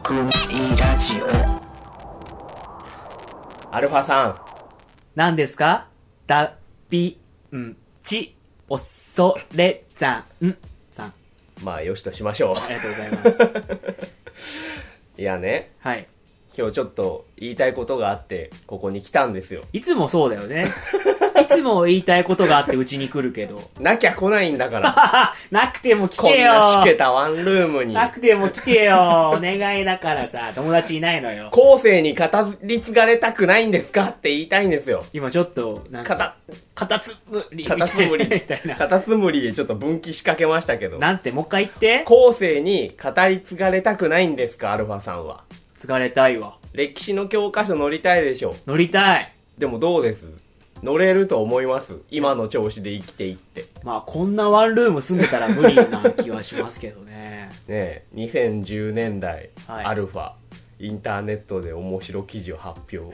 組ラジオ。 アルファさん。 何ですか？だ、び、ん、ち、おそれざんさん。 まあよしとしましょう。 ありがとうございます。 いやね、 はい。 今日ちょっと言いたいことがあってここに来たんですよ。 いつもそうだよね。いつも言いたいことがあってうちに来るけど。 なきゃ来ないんだから。 なくても来こんてよ。 なしけたワンルームに。 なくても来てよ。お願いだからさ、友達いないのよ。 後世に語り継がれたくないんですかって言いたいんですよ。 今ちょっと、なんか、カタツムリみたいな。 カタツムリみたいな。 カタツムリでちょっと分岐しかけましたけど。 なんて、もう一回言って。 後世に語り継がれたくないんですか、アルファさんは。 継がれたいわ。 歴史の教科書乗りたいでしょ。 乗りたい。 でもどうです？乗れると思います？今の調子で生きていって。 まあこんなワンルーム住んでたら無理な気はしますけどね。 ねえ、2010年代、 はい、 アルファ、インターネットで面白記事を発表。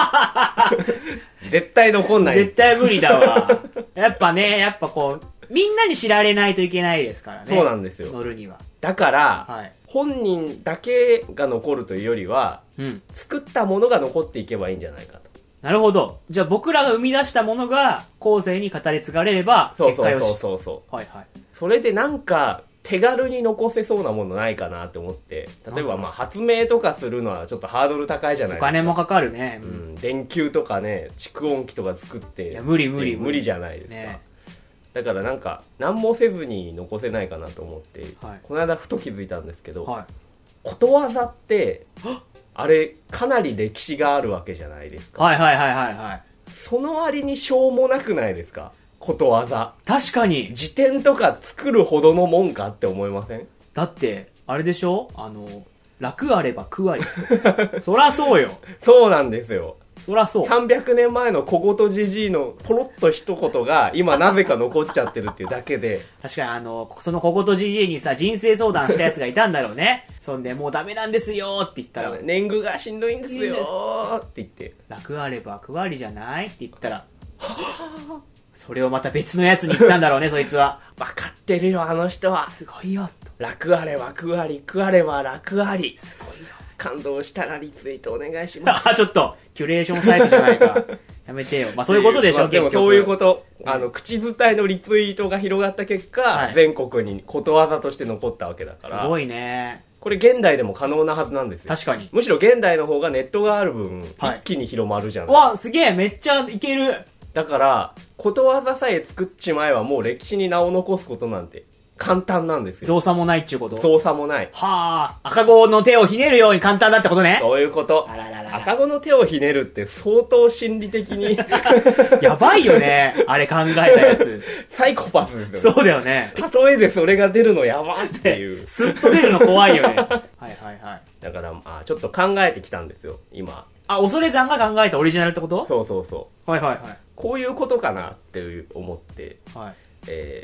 絶対残んない。 絶対無理だわ。やっぱね、やっぱこう、みんなに知られないといけないですからね。 そうなんですよ。 乗るには。 だから、 はい、 本人だけが残るというよりは、作ったものが残っていけばいいんじゃないかと。 なるほど。じゃあ僕らが生み出したものが後世に語り継がれれば結果よし。 そう。 はいはい。 それでなんか手軽に残せそうなものないかなって思って、例えばまあ発明とかするのはちょっとハードル高いじゃないですか。 お金もかかるね。 電球とかね、蓄音機とか作って。 いや無理じゃないですか。 ね、 だからなんか何もせずに残せないかなと思って、 はい、 この間ふと気づいたんですけど、 はい、 ことわざってあれかなり歴史があるわけじゃないですか。 はいはいはいはいはい。 その割にしょうもなくないですか？ことわざ。 確かに辞典とか作るほどのもんかって思いません？ だってあれでしょ、楽あれば苦あり。そらそうよ。そうなんですよ。 そらそう。 300年前の小言じじいのポロッと一言が今なぜか残っちゃってるっていうだけで。 確かにその小言じじいにさ、人生相談したやつがいたんだろうね。そんで、もうダメなんですよって言ったら。 年貢がしんどいんですよって言って。 楽あれば苦ありじゃないって言ったら。それをまた別のやつに言ったんだろうね、そいつは。 わかってるよ、あの人は。 すごいよ。 楽あれば苦あり、苦あれば楽あり。 すごいよ。 感動したらリツイートお願いします。 ちょっと、キュレーションサイトじゃないか。やめてよ。まあそういうことでしょ、 でもそういうこと。口伝えのリツイートが広がった結果、はい、全国にことわざとして残ったわけだから。 すごいね。 これ現代でも可能なはずなんですよ。 確かに。 むしろ現代の方がネットがある分、はい、一気に広まるじゃない。 わ、すげえ、めっちゃいける。 だから、ことわざさえ作っちまえばもう歴史に名を残すことなんて簡単なんですよ。 造作もないっちゅうこと？ 造作もない。 はあ、赤子の手をひねるように簡単だってことね。 そういうこと。赤子の手をひねるって相当心理的に。 やばいよね。あれ考えたやつ。 サイコパスですよね。 そうだよね。 例えでそれが出るのやばっていう。 スッと出るの怖いよね。はいはいはい。 だから、ちょっと考えてきたんですよ、今。 恐山が考えたオリジナルってこと？ そうそうそう。 はいはいはい。 こういうことかなって思って、 はい、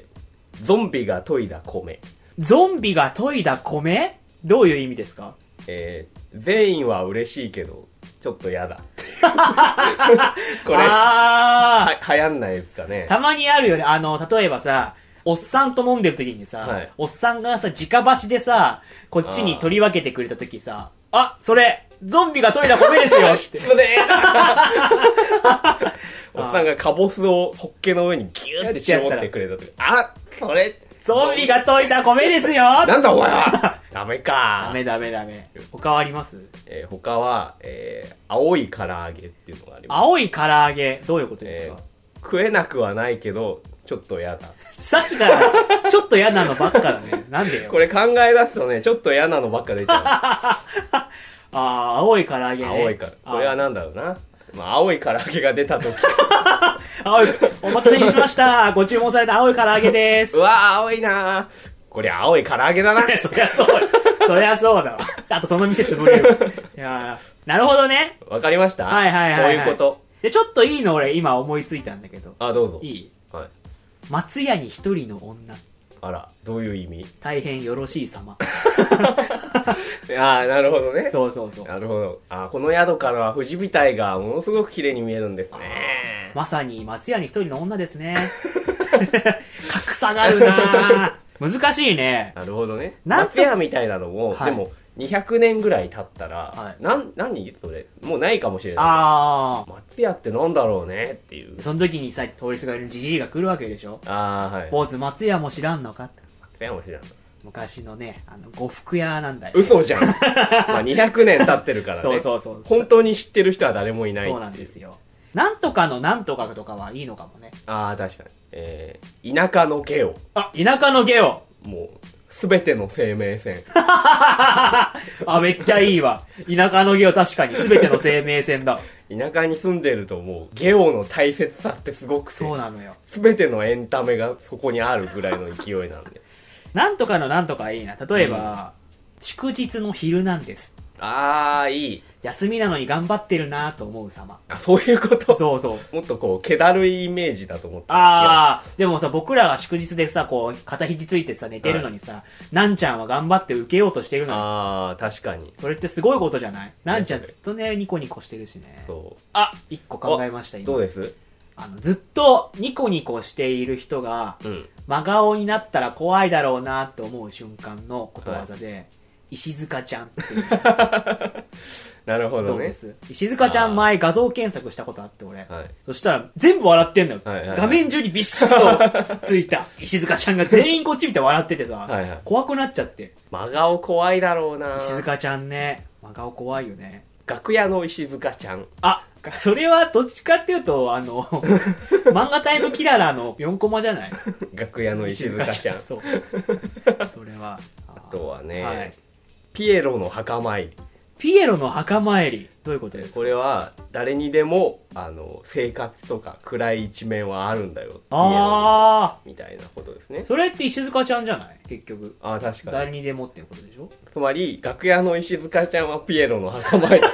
ゾンビが研いだ米。 ゾンビが研いだ米？どういう意味ですか？ 全員は嬉しいけど、ちょっと嫌だ。これ、流行んないですかね。 たまにあるよね。例えばさ、おっさんと飲んでる時にさ、はい、おっさんがさ、直箸でさ、こっちに取り分けてくれた時さ、それ、ゾンビが研いだ米ですよって。 失礼なおっさんがカボスをホッケの上にギューって絞ってくれた時、それ、 ゾンビが研いだ米ですよなんだお前はダメか。 ダメ。他はあります？ 他は、青い唐揚げっていうのがあります。 青い唐揚げ、どういうことですか？ 食えなくはないけど、ちょっと嫌だ。 さっきから、ちょっと嫌なのばっかだね。なんでよ。 これ考え出すとね、ちょっと嫌なのばっか出ちゃう。 青い唐揚げね。 青い唐揚げ。これはなんだろうな。青い唐揚げが出た時。 お待たせしました。ご注文された青い唐揚げです。 うわー、青いなー。こりゃ青い唐揚げだな。 そりゃそう。そりゃそうだわ。あとその店潰れる。いやー、なるほどね。 わかりました？ はいはいはい、はい。 こういうこと。 で、ちょっといいの俺今思いついたんだけど。 どうぞ。 いい？ はい。 松屋に一人の女。 あら、どういう意味？ 大変よろしい様。 なるほどね。 そうそうそう。 なるほど。この宿からは富士見台がものすごく綺麗に見えるんですね。 まさに松屋に一人の女ですね。格差があるなぁ。難しいね。 なるほどね。松屋みたいなのも、でも 200年ぐらい経ったら、 はい、 何それもうないかもしれない。松屋ってなんだろうねっていう。 その時にさ、通りすがりのじじいが来るわけでしょ。 はい。 坊主松屋も知らんのかって。 松屋も知らんの。 昔のね、呉服屋なんだよ。 嘘じゃん。まあ200年経ってるからね。 そう。 本当に知ってる人は誰もいない。 そうなんですよ。なんとかのなんとかとかはいいのかもね。 確かに。田舎のゲオ。 田舎のゲオ。 もう、すべての生命線。 めっちゃいいわ。田舎のゲオ確かにすべての生命線だ。 田舎に住んでるともう、ゲオの大切さってすごくて。 そうなのよ。 すべてのエンタメがそこにあるぐらいの勢いなんで。 なんとかのなんとかいいな。例えば、祝日の昼なんです。 いい。 休みなのに頑張ってるなと思う様。 そういうこと。 そう。 もっとこう、気だるいイメージだと思った。 でもさ、僕らが祝日でさ、こう、肩肘ついてさ、寝てるのにさ、なんちゃんは頑張って受けようとしてるのに。 確かに。 それってすごいことじゃない？なんちゃんずっとね、ニコニコしてるしね。 そう。 一個考えました、今。 どうです？ ずっとニコニコしている人が、真顔になったら怖いだろうなって思う瞬間のことわざで、石塚ちゃんっていう。 なるほどね。 どうです？石塚ちゃん前画像検索したことあって俺。そしたら全部笑ってんのよ。画面中にびっしりとついた石塚ちゃんが全員こっち見て笑っててさ、怖くなっちゃって。 真顔怖いだろうな。 石塚ちゃんね。真顔怖いよね。 楽屋の石塚ちゃん。 それはどっちかっていうと、漫画タイムキララの4コマじゃない？ 楽屋の石塚ちゃん。 そう。それは。 あとはね、ピエロの墓参り。 ピエロの墓参り。どういうことですか？ これは、誰にでも、生活とか暗い一面はあるんだよ。みたいなことですね。 それって石塚ちゃんじゃない？結局。 確かに。 誰にでもっていうことでしょ？ つまり、楽屋の石塚ちゃんはピエロの墓参り。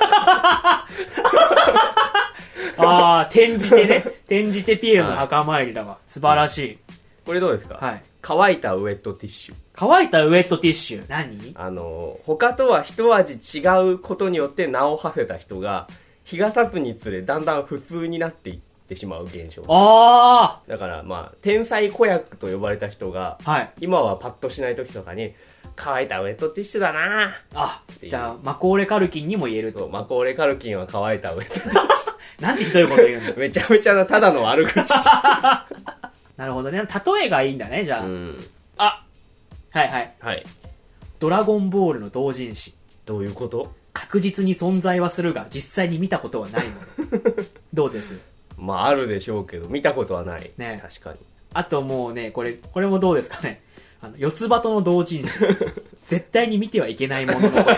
転じてね。転じてピエロの墓参りだわ。素晴らしい。 これどうですか？乾いたウェットティッシュ。 乾いたウェットティッシュ。何？ 他とは一味違うことによって名を馳せた人が、日が経つにつれだんだん普通になっていってしまう現象。だから天才子役と呼ばれた人が、今はパッとしない時とかに、乾いたウェットティッシュだなじゃあ、マコーレカルキンにも言えると。 マコーレカルキンは乾いたウェットティッシュ。 なんてひどいこと言うの？ めちゃめちゃただの悪口。 なるほどね。例えがいいんだね、じゃあ。はい。ドラゴンボールの同人誌。 どういうこと？ 確実に存在はするが、実際に見たことはないもの。どうです？ あるでしょうけど、見たことはない。 ね。 確かに。 あともうね、これもどうですかね。四つ葉との同人誌。絶対に見てはいけないもののこと。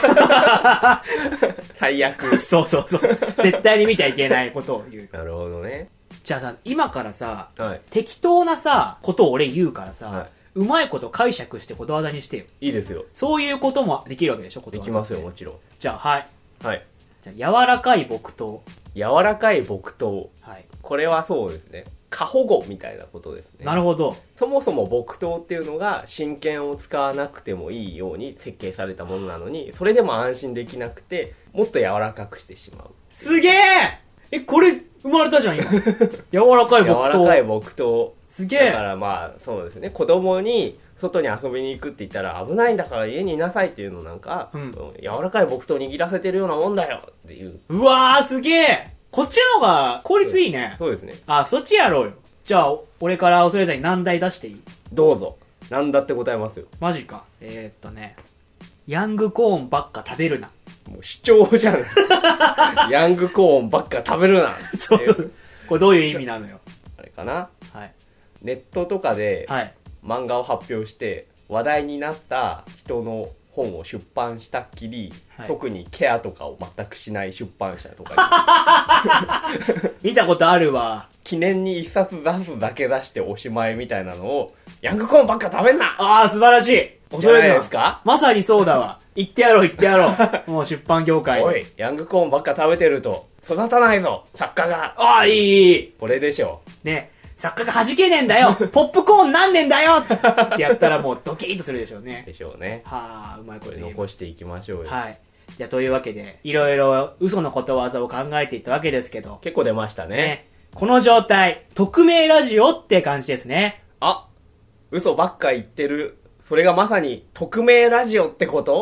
最悪。 そう。絶対に見てはいけないことを言う。 なるほどね。 じゃあさ、今からさ、適当なさ、ことを俺言うからさ、うまいこと解釈してことわざにしてよ。 いいですよ。 そういうこともできるわけでしょ、ことわざ。 できますよ、もちろん。 じゃあ、じゃあ、柔らかい木刀。 柔らかい木刀。これはそうですね。過保護みたいなことですね。 なるほど。 そもそも木刀っていうのが真剣を使わなくてもいいように設計されたものなのに、それでも安心できなくて、もっと柔らかくしてしまう。 すげえ！これ、生まれたじゃん、今。柔らかい木刀。 柔らかい木刀。 すげえ。 だからそうですね。子供に、外に遊びに行くって言ったら危ないんだから家にいなさいっていうのなんか、柔らかい木刀握らせてるようなもんだよっていう。 うわー、すげえ！こっちの方が効率いいね。 そうですね。 そっちやろうよ。じゃあ、俺から恐れずに難題出していい？ どうぞ。なんだって答えますよ。 マジか。ヤングコーンばっか食べるな。 もう主張じゃん。ヤングコーンばっか食べるな。 そう。これどういう意味なのよ。 あれかな？ネットとかで、漫画を発表して話題になった人の本を出版したっきり、特にケアとかを全くしない出版社とかに見たことあるわ。 記念に一冊出すだけ出しておしまいみたいなのを、ヤングコーンばっか食べんな。 素晴らしい。 恐れないですか？ まさにそうだわ。言ってやろう。もう出版業界。 おい、ヤングコーンばっか食べてると育たないぞ、作家が。 いい。 これでしょ。 ね。作家が弾けねえんだよ。ポップコーンなんねんだよってやったらもうドキッとするでしょうね。 でしょうね。 うまいこと残していきましょうよ。 じゃあというわけで、いろいろ嘘のことわざを考えていったわけですけど。 結構出ましたね。 この状態、匿名ラジオって感じですね。 嘘ばっか言ってる。それがまさに匿名ラジオってこと？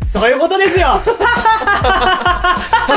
そういうことですよ